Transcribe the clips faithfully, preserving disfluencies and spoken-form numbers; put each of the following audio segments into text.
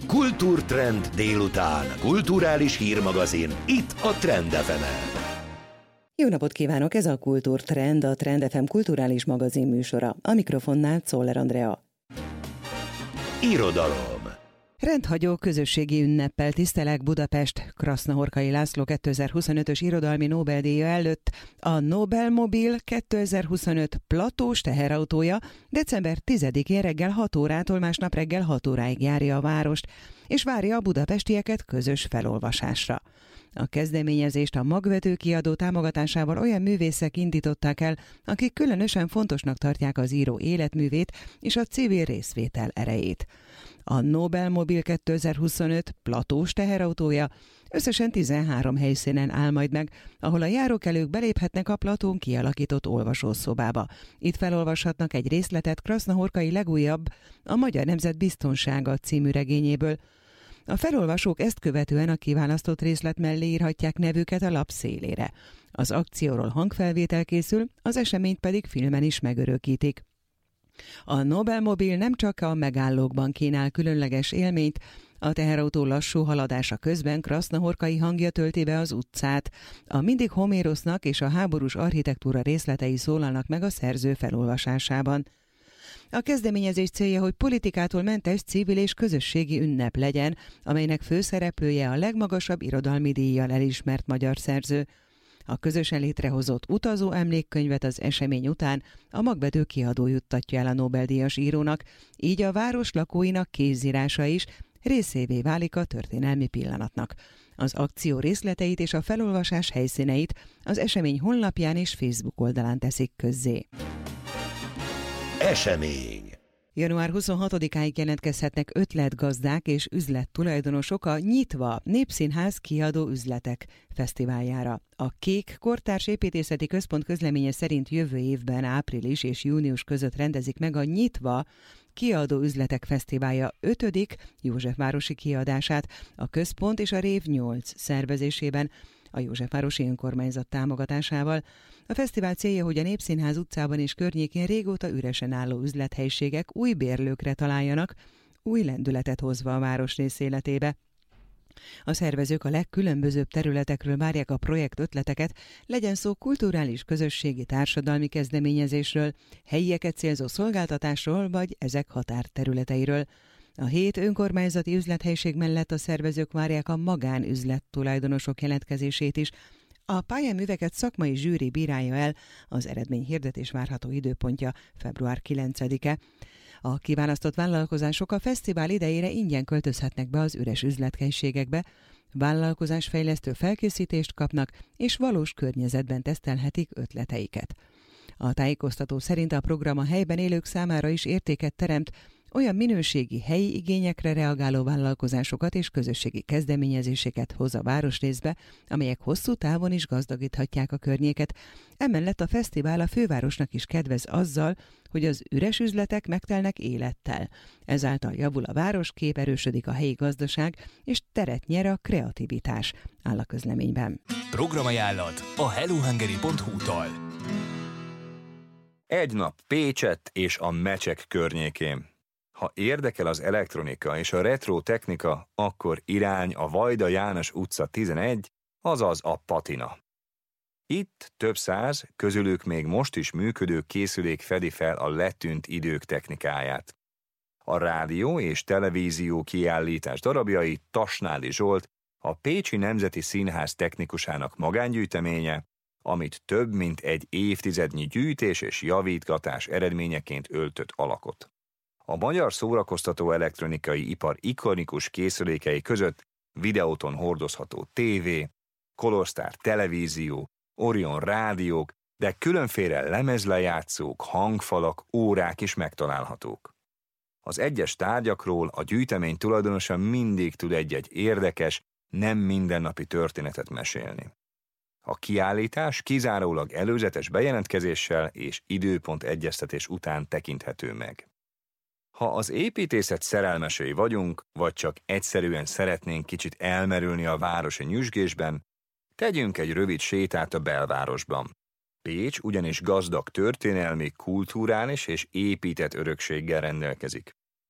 Kultúrtrend délután. Kulturális hírmagazin. Itt a Trend ef emen. Jó napot kívánok! Ez a Kultúrtrend, a Trend ef em kulturális magazin műsora. A mikrofonnál Czoller Andrea. Irodalom. Rendhagyó közösségi ünneppel tisztelek Budapest Krasznahorkai László kétezer-huszonötös irodalmi Nobel-díja előtt. A Nobel Mobil kétezer-huszonöt platós teherautója december tizedikén reggel hat órától másnap reggel hat óráig járja a várost, és várja a budapestieket közös felolvasásra. A kezdeményezést a Magvető kiadó támogatásával olyan művészek indították el, akik különösen fontosnak tartják az író életművét és a civil részvétel erejét. A Nobel Mobil kétezer-huszonöt platós teherautója összesen tizenhárom helyszínen áll majd meg, ahol a járókelők beléphetnek a platón kialakított olvasószobába. Itt felolvashatnak egy részletet Krasznahorkai legújabb, a Magyar Nemzet Biztonsága című regényéből. A felolvasók ezt követően a kiválasztott részlet mellé írhatják nevüket a lap szélére. Az akcióról hangfelvétel készül, az eseményt pedig filmen is megörökítik. A Nobel Mobil nem csak a megállókban kínál különleges élményt, a teherautó lassú haladása közben Krasznahorkai hangja tölti be az utcát. A mindig Homérosznak és a háborús architektúra részletei szólalnak meg a szerző felolvasásában. A kezdeményezés célja, hogy politikától mentes civil és közösségi ünnep legyen, amelynek főszereplője a legmagasabb irodalmi díjjal elismert magyar szerző. A közösen létrehozott utazó emlékkönyvet az esemény után a Magvető kiadó juttatja el a Nobel-díjas írónak, így a város lakóinak kézírása is részévé válik a történelmi pillanatnak. Az akció részleteit és a felolvasás helyszíneit az esemény honlapján és Facebook oldalán teszik közzé. Esemény. január huszonhatodikáig jelentkezhetnek ötletgazdák és üzlettulajdonosok a Nyitva Népszínház kiadó üzletek fesztiváljára. A Kék Kortárs Építészeti Központ közleménye szerint jövő évben április és június között rendezik meg a Nyitva Kiadó Üzletek Fesztiválja ötödik Józsefvárosi kiadását a Központ és a Rév nyolc szervezésében, a Józsefvárosi Önkormányzat támogatásával. A fesztivál célja, hogy a Népszínház utcában és környékén régóta üresen álló üzlethelyiségek új bérlőkre találjanak, új lendületet hozva a városrész életébe. A szervezők a legkülönbözőbb területekről várják a projekt ötleteket, legyen szó kulturális, közösségi, társadalmi kezdeményezésről, helyieket célzó szolgáltatásról vagy ezek határterületeiről. A hét önkormányzati üzlethelyiség mellett a szervezők várják a magánüzlet tulajdonosok jelentkezését is. A pályaműveket szakmai zsűri bírálja el, az eredményhirdetés várható időpontja február kilencedike. A kiválasztott vállalkozások a fesztivál idejére ingyen költözhetnek be az üres üzlethelyiségekbe, vállalkozásfejlesztő felkészítést kapnak, és valós környezetben tesztelhetik ötleteiket. A tájékoztató szerint a program a helyben élők számára is értéket teremt, olyan minőségi helyi igényekre reagáló vállalkozásokat és közösségi kezdeményezéseket hoz a városrészbe, amelyek hosszú távon is gazdagíthatják a környéket. Emellett a fesztivál a fővárosnak is kedvez azzal, hogy az üres üzletek megtelnek élettel. Ezáltal javul a városkép, erősödik a helyi gazdaság, és teret nyer a kreativitás, áll a közleményben. Programajánlat a hellohungary pont hu-tól. Egy nap Pécsett és a Mecsek környékén. Ha érdekel az elektronika és a retro technika, akkor irány a Vajda János utca tizenegy, azaz a Patina. Itt több száz, közülük még most is működő készülék fedi fel a letűnt idők technikáját. A rádió és televízió kiállítás darabjai Tasnádi Zsolt, a Pécsi Nemzeti Színház technikusának magángyűjteménye, amit több mint egy évtizednyi gyűjtés és javítgatás eredményeként öltött alakot. A magyar szórakoztató elektronikai ipar ikonikus készülékei között videóton hordozható tévé, Colorstar televízió, Orion rádiók, de különféle lemezlejátszók, hangfalak, órák is megtalálhatók. Az egyes tárgyakról a gyűjtemény tulajdonosa mindig tud egy-egy érdekes, nem mindennapi történetet mesélni. A kiállítás kizárólag előzetes bejelentkezéssel és időpont egyeztetés után tekinthető meg. Ha az építészet szerelmesei vagyunk, vagy csak egyszerűen szeretnénk kicsit elmerülni a városi nyüzsgésben, tegyünk egy rövid sétát a belvárosban. Pécs ugyanis gazdag történelmi, kulturális és épített örökséggel rendelkezik.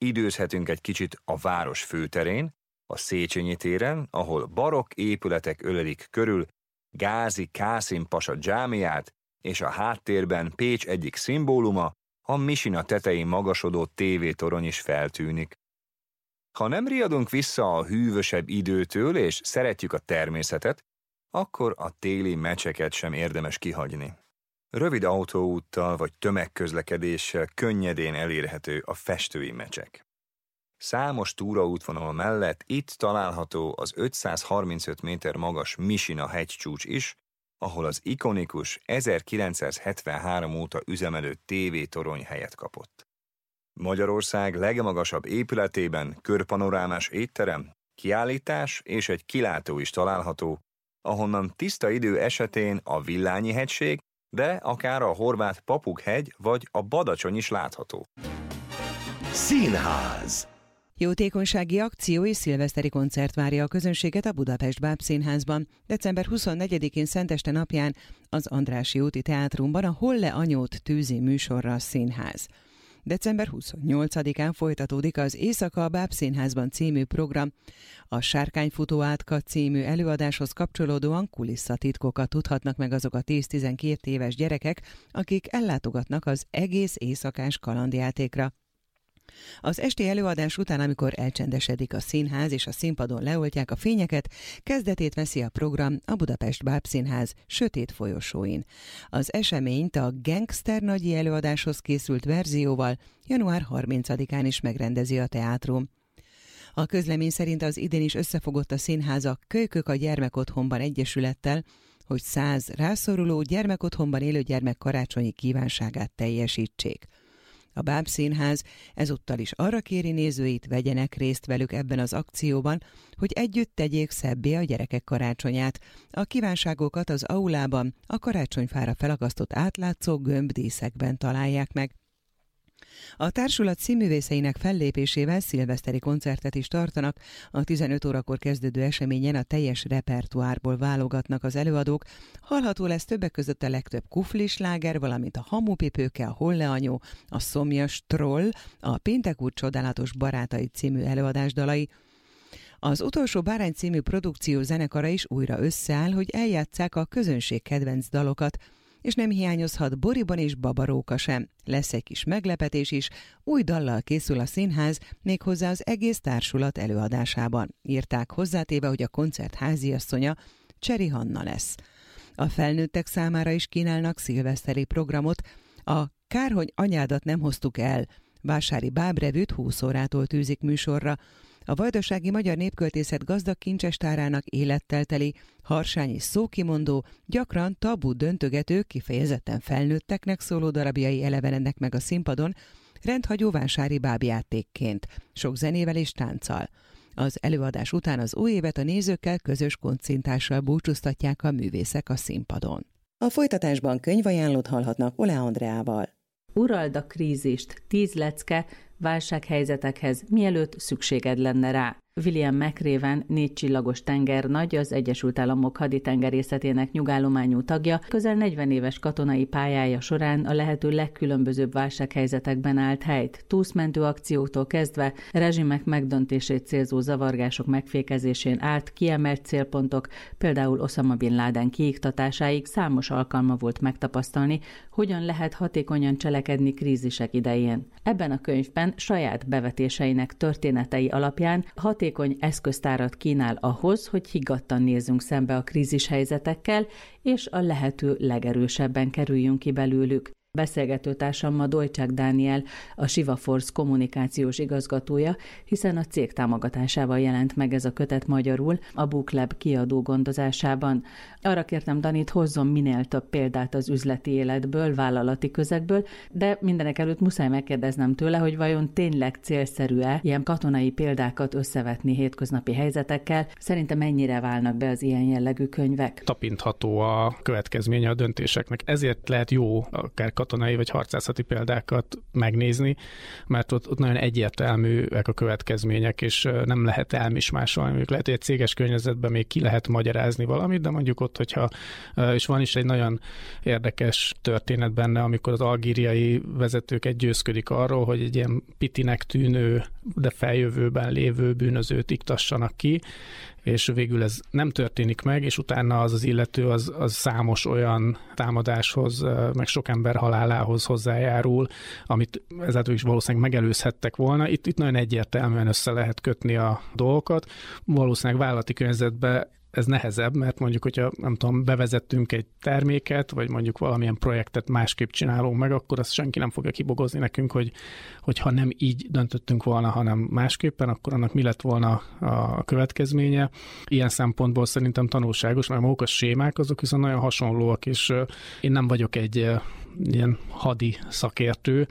időzhetünk egy kicsit a város főterén, a Széchenyi téren, ahol barokk épületek ölelik körül Gázi Kászim pasa dzsámiát, és a háttérben Pécs egyik szimbóluma, a Misina tetején magasodó tévétorony is feltűnik. Ha nem riadunk vissza a hűvösebb időtől, és szeretjük a természetet, akkor a téli meccseket sem érdemes kihagyni. Rövid autóúttal vagy tömegközlekedéssel könnyedén elérhető a festői meccsek. Számos túraútvonal mellett itt található az ötszázharmincöt méter magas Misina hegycsúcs is, ahol az ikonikus ezerkilencszázhetvenhárom óta üzemelő tévétorony helyet kapott. Magyarország legmagasabb épületében körpanorámás étterem, kiállítás és egy kilátó is található, ahonnan tiszta idő esetén a Villányi-hegység, de akár a horvát Papuk-hegy vagy a Badacsony is látható. Színház. Jótékonysági akció és szilveszteri koncert várja a közönséget a Budapest Bábszínházban. december huszonnegyedikén Szenteste napján az Andrássy úti teátrumban a Holle anyót tűzi műsorra a színház. december huszonnyolcadikán folytatódik az Éjszaka a Bábszínházban című program. A Sárkányfutó átka című előadáshoz kapcsolódóan kulisszatitkokat tudhatnak meg azok a tíz-tizenkét éves gyerekek, akik ellátogatnak az egész éjszakás kalandjátékra. Az esti előadás után, amikor elcsendesedik a színház és a színpadon leoltják a fényeket, kezdetét veszi a program a Budapest Bábszínház sötét folyosóin. Az eseményt a Gangster nagyi előadáshoz készült verzióval január harmincadikán is megrendezi a teátrum. A közlemény szerint az idén is összefogott a színház a Kölykök a Gyermekotthonban Egyesülettel, hogy száz rászoruló gyermekotthonban élő gyermek karácsonyi kívánságát teljesítsék. A Bábszínház ezúttal is arra kéri nézőit, vegyenek részt velük ebben az akcióban, hogy együtt tegyék szebbé a gyerekek karácsonyát. A kívánságokat az aulában a karácsonyfára felakasztott átlátszó gömbdíszekben találják meg. A társulat színművészeinek fellépésével szilveszteri koncertet is tartanak. A tizenöt órakor kezdődő eseményen a teljes repertoárból válogatnak az előadók. Hallható lesz többek között a legtöbb kuflisláger, valamint a Hamupipőke, a Holle anyó, a Szomjas troll, a Péntek úr csodálatos barátai című előadás dalai. Az Utolsó bárány című produkció zenekara is újra összeáll, hogy eljátsszák a közönség kedvenc dalokat, és nem hiányozhat Boriban és Babaróka sem. Lesz egy kis meglepetés is, új dallal készül a színház, méghozzá az egész társulat előadásában. Írták hozzátéve, hogy a koncert háziasszonya Cseri Hanna lesz. A felnőttek számára is kínálnak szilveszteri programot. A Kár, hogy anyádat nem hoztuk el vásári bábrevűt húsz órától tűzik műsorra. A Vajdasági Magyar Népköltészet gazdag kincsestárának élettel teli, harsány és szókimondó, gyakran tabu döntögető, kifejezetten felnőtteknek szóló darabjai elevenednek meg a színpadon, rendhagyó vásári bábjátékként, sok zenével és tánccal. Az előadás után az új évet a nézőkkel közös koncintással búcsúztatják a művészek a színpadon. A folytatásban könyvajánlót hallhatnak Ole Andreával. Urald a krízist, tíz lecke, válsághelyzetekhez, mielőtt szükséged lenne rá. William McRaven, négy csillagos tengernagy, az Egyesült Államok haditengerészetének nyugállományú tagja, közel negyven éves katonai pályája során a lehető legkülönbözőbb válsághelyzetekben állt helyt, túszmentő akcióktól kezdve rezsimek megdöntését célzó zavargások megfékezésén át kiemelt célpontok, például Osama Bin Laden kiiktatásáig számos alkalma volt megtapasztalni, hogyan lehet hatékonyan cselekedni krízisek idején. Ebben a könyvben saját bevetéseinek történetei alapján hatékony eszköztárat kínál ahhoz, hogy higgadtan nézzünk szembe a krízishelyzetekkel, és a lehető legerősebben kerüljünk ki belőlük. Beszélgetőtársam ma Dojcsák Dániel, a Siva Force kommunikációs igazgatója, hiszen a cég támogatásával jelent meg ez a kötet magyarul a BookLab kiadó gondozásában. Arra kértem Danit, hozzon minél több példát az üzleti életből, vállalati közegből, de mindenek előtt muszáj megkérdeznem tőle, hogy vajon tényleg célszerű-e ilyen katonai példákat összevetni hétköznapi helyzetekkel. Szerintem mennyire válnak be az ilyen jellegű könyvek? Tapintható a következménye a döntéseknek. Ezért lehet jó akár katonai vagy harcászati példákat megnézni, mert ott, ott nagyon egyértelműek a következmények, és nem lehet elmismásolni. Mondjuk lehet, hogy egy céges környezetben még ki lehet magyarázni valamit, de mondjuk ott, hogyha, és van is egy nagyon érdekes történet benne, amikor az algériai vezetőket győzködik arról, hogy egy ilyen pitinek tűnő, de feljövőben lévő bűnözőt iktassanak ki, és végül ez nem történik meg, és utána az az illető az, az számos olyan támadáshoz, meg sok ember halálához hozzájárul, amit ezáltal is valószínűleg megelőzhettek volna. Itt, itt nagyon egyértelműen össze lehet kötni a dolgokat. Valószínűleg vállalati környezetben ez nehezebb, mert mondjuk, hogyha nem tudom, bevezettünk egy terméket, vagy mondjuk valamilyen projektet másképp csinálunk meg, akkor azt senki nem fogja kibogozni nekünk, hogy, hogy ha nem így döntöttünk volna, hanem másképpen, akkor annak mi lett volna a következménye. Ilyen szempontból szerintem tanulságos, mert maguk a sémák azok viszont nagyon hasonlóak, és én nem vagyok egy ilyen hadi szakértő,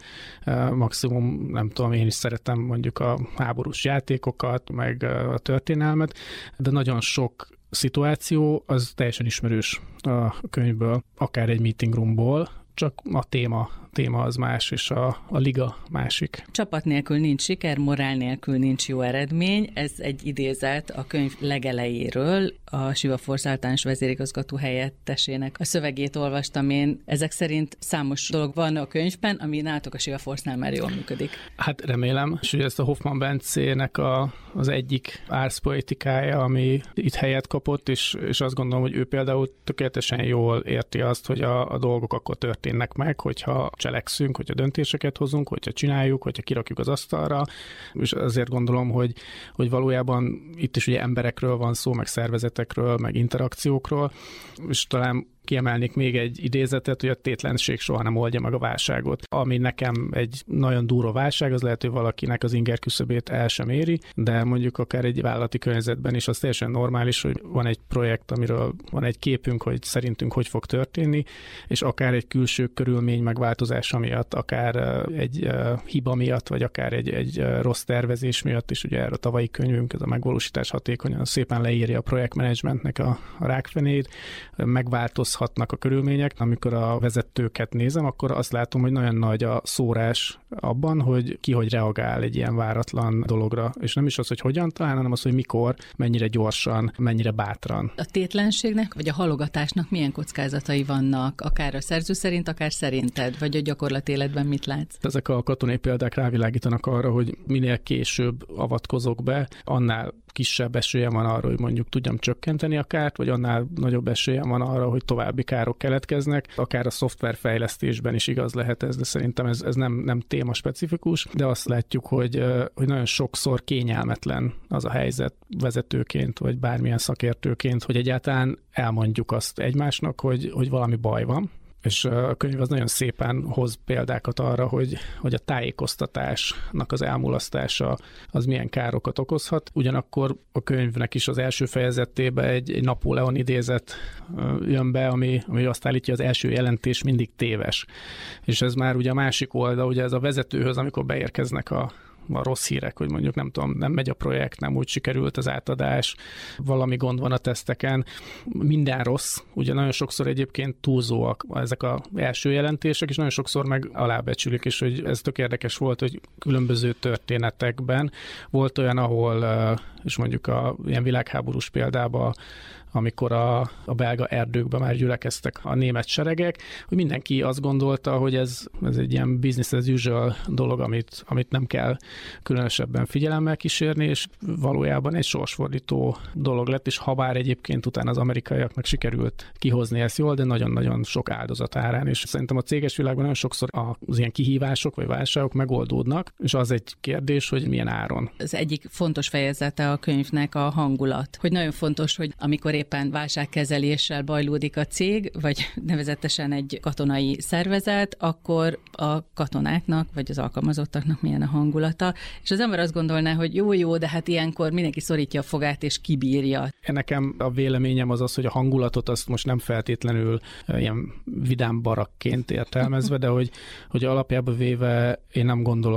maximum nem tudom, én is szeretem mondjuk a háborús játékokat, meg a történelmet, de nagyon sok szituáció az teljesen ismerős a könyvből, akár egy meeting roomból, csak a téma, téma az más, és a, a liga másik. Csapat nélkül nincs siker, morál nélkül nincs jó eredmény. Ez egy idézet a könyv legelejéről. A Siva Force általános vezérigazgató helyettesének a szövegét olvastam én. Ezek szerint számos dolog van a könyvben, ami nálatok a Siva Force-nál már jól működik. Hát remélem, és ugye ezt a Hoffman Bencének a, az egyik árszpoetikája, ami itt helyet kapott, és, és azt gondolom, hogy ő például tökéletesen jól érti azt, hogy a, a dolgok akkor történnek meg, hogyha cselekszünk, hogyha döntéseket hozunk, hogyha csináljuk, hogyha kirakjuk az asztalra, és azért gondolom, hogy, hogy valójában itt is ugye emberekről van szó, meg szervezetekről, meg interakciókról, és talán kiemelnék még egy idézetet, hogy a tétlenség soha nem oldja meg a válságot. Ami nekem egy nagyon durva válság, az lehet, hogy valakinek az inger küszöbét el sem éri, de mondjuk akár egy vállalati környezetben is az teljesen normális, hogy van egy projekt, amiről van egy képünk, hogy szerintünk hogy fog történni, és akár egy külső körülmény megváltozása miatt, akár egy hiba miatt, vagy akár egy, egy rossz tervezés miatt is, ugye erre a tavalyi könyvünk, ez a megvalósítás hatékonyan szépen leírja a projektmenedzsmentnek a, a rákfenét, megváltozhatnak a körülmények. Amikor a vezetőket nézem, akkor azt látom, hogy nagyon nagy a szórás abban, hogy ki hogy reagál egy ilyen váratlan dologra. És nem is az, hogy hogyan talán, hanem az, hogy mikor, mennyire gyorsan, mennyire bátran. A tétlenségnek, vagy a halogatásnak milyen kockázatai vannak, akár a szerző szerint, akár szerinted, vagy a gyakorlati életben mit látsz? Ezek a katonai példák rávilágítanak arra, hogy minél később avatkozok be, annál kisebb esélyem van arra, hogy mondjuk tudjam csökkenteni a kárt, vagy annál nagyobb esélyem van arra, hogy további károk keletkeznek. Akár a szoftverfejlesztésben is igaz lehet ez, de szerintem ez, ez nem, nem téma specifikus, de azt látjuk, hogy, hogy nagyon sokszor kényelmetlen az a helyzet vezetőként, vagy bármilyen szakértőként, hogy egyáltalán elmondjuk azt egymásnak, hogy, hogy valami baj van. És a könyv az nagyon szépen hoz példákat arra, hogy, hogy a tájékoztatásnak az elmulasztása az milyen károkat okozhat. Ugyanakkor a könyvnek is az első fejezetében egy, egy Napóleon idézet jön be, ami, ami azt állítja, az első jelentés mindig téves. És ez már ugye a másik oldal, ugye ez a vezetőhöz, amikor beérkeznek a a rossz hírek, hogy mondjuk nem tudom, nem megy a projekt, nem úgy sikerült az átadás, valami gond van a teszteken, minden rossz. Ugye nagyon sokszor egyébként túlzóak ezek az első jelentések, és nagyon sokszor meg alábecsülik, és hogy ez tök érdekes volt, hogy különböző történetekben volt olyan, ahol, és mondjuk a ilyen világháborús példában, amikor a, a belga erdőkben már gyülekeztek a német seregek, hogy mindenki azt gondolta, hogy ez, ez egy ilyen business as usual dolog, amit, amit nem kell különösebben figyelemmel kísérni, és valójában egy sorsfordító dolog lett, és habár egyébként utána az amerikaiaknak sikerült kihozni ezt jól, de nagyon-nagyon sok áldozat árán, és szerintem a céges világban nagyon sokszor az ilyen kihívások vagy válságok megoldódnak, és az egy kérdés, hogy milyen áron. Az egyik fontos fejezete a könyvnek a hangulat, hogy nagyon fontos, hogy amikor éppen válságkezeléssel bajlódik a cég, vagy nevezetesen egy katonai szervezet, akkor a katonáknak, vagy az alkalmazottaknak milyen a hangulata, és az ember azt gondolná, hogy jó-jó, de hát ilyenkor mindenki szorítja a fogát és kibírja. Nekem a véleményem az az, hogy a hangulatot azt most nem feltétlenül ilyen vidám barakként értelmezve, de hogy, hogy alapjában véve én nem gondolom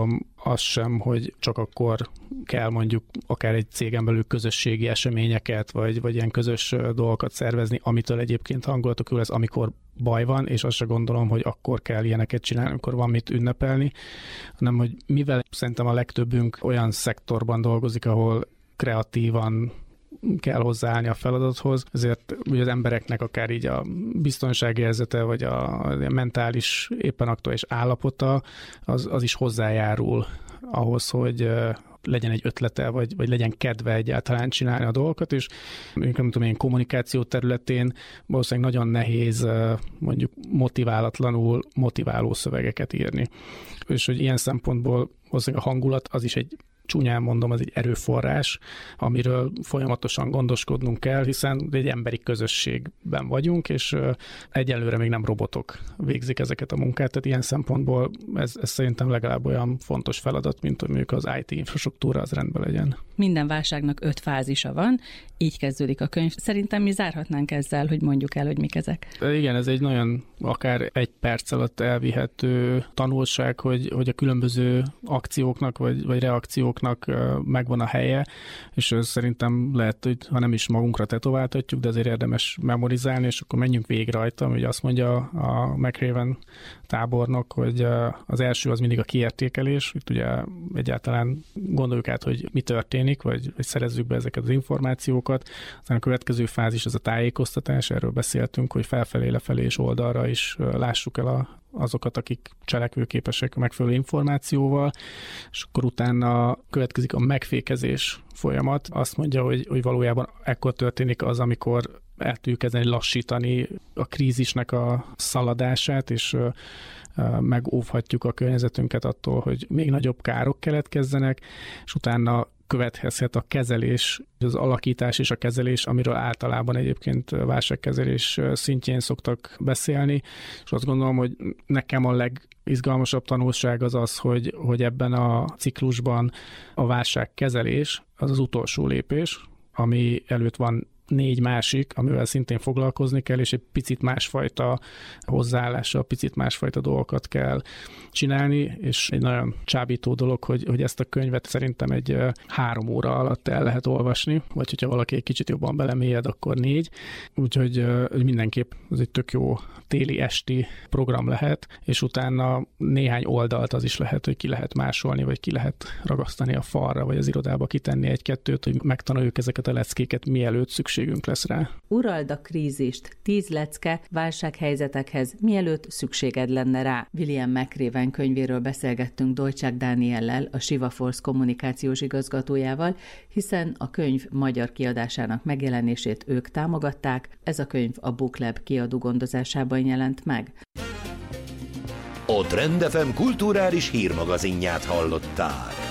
az sem, hogy csak akkor kell mondjuk akár egy cégen belül közösségi eseményeket, vagy, vagy ilyen közös dolgokat szervezni, amitől egyébként hangulatok jó lesz, amikor baj van, és azt se gondolom, hogy akkor kell ilyeneket csinálni, amikor van mit ünnepelni, hanem hogy mivel szerintem a legtöbbünk olyan szektorban dolgozik, ahol kreatívan kell hozzáállni a feladathoz, ezért ugye az embereknek akár így a biztonságérzete, vagy a, a mentális éppen aktuális állapota, az, az is hozzájárul ahhoz, hogy legyen egy ötlete, vagy, vagy legyen kedve egyáltalán csinálni a dolgokat, és nem tudom én, kommunikáció területén valószínűleg nagyon nehéz mondjuk motiválatlanul motiváló szövegeket írni. És hogy ilyen szempontból valószínűleg a hangulat az is egy csúnyán mondom, az egy erőforrás, amiről folyamatosan gondoskodnunk kell, hiszen egy emberi közösségben vagyunk, és egyelőre még nem robotok végzik ezeket a munkát, tehát ilyen szempontból ez, ez szerintem legalább olyan fontos feladat, mint hogy mondjuk az i té infrastruktúra az rendben legyen. Minden válságnak öt fázisa van, így kezdődik a könyv. Szerintem mi zárhatnánk ezzel, hogy mondjuk el, hogy mik ezek. Igen, ez egy nagyon akár egy perc alatt elvihető tanulság, hogy, hogy a különböző akcióknak vagy, vagy reakcióknak megvan a helye, és szerintem lehet, hogy ha nem is magunkra tetováltatjuk, de azért érdemes memorizálni, és akkor menjünk végig rajta, hogy azt mondja a McRaven tábornok, hogy az első az mindig a kiértékelés, itt ugye egyáltalán gondoljuk át, hogy mi történik, vagy, vagy szerezzük be ezeket az információkat. Aztán a következő fázis az a tájékoztatás, erről beszéltünk, hogy felfelé, lefelé és oldalra is lássuk el a, azokat, akik cselekvőképesek a megfelelő információval, és akkor utána következik a megfékezés folyamat. Azt mondja, hogy, hogy valójában ekkor történik az, amikor el tudjuk kezdeni lassítani a krízisnek a szaladását, és megóvhatjuk a környezetünket attól, hogy még nagyobb károk keletkezzenek, és utána következhet a kezelés, az alakítás és a kezelés, amiről általában egyébként válságkezelés szintjén szoktak beszélni, és azt gondolom, hogy nekem a legizgalmasabb tanulság az az, hogy, hogy ebben a ciklusban a válságkezelés az az utolsó lépés, ami előtt van négy másik, amivel szintén foglalkozni kell, és egy picit másfajta hozzáállással, picit másfajta dolgokat kell csinálni, és egy nagyon csábító dolog, hogy, hogy ezt a könyvet szerintem egy három óra alatt el lehet olvasni, vagy hogyha valaki egy kicsit jobban belemélyed, akkor négy. Úgyhogy mindenképp ez egy tök jó téli, esti program lehet, és utána néhány oldalt az is lehet, hogy ki lehet másolni, vagy ki lehet ragasztani a falra, vagy az irodába kitenni egy-kettőt, hogy megtanuljuk ezeket a leckéket, mielőtt szükségünk lesz rá. Urald a krízist, tíz lecke válsághelyzetekhez, mielőtt szükséged lenne rá. William McRaven könyvéről beszélgettünk Dolcsák Dániellel, a Shiva Force kommunikációs igazgatójával, hiszen a könyv magyar kiadásának megjelenését ők támogatták, ez a könyv a BookLab kiadó gondozásában jelent meg. A Trend ef em kulturális hírmagazinját hallottál.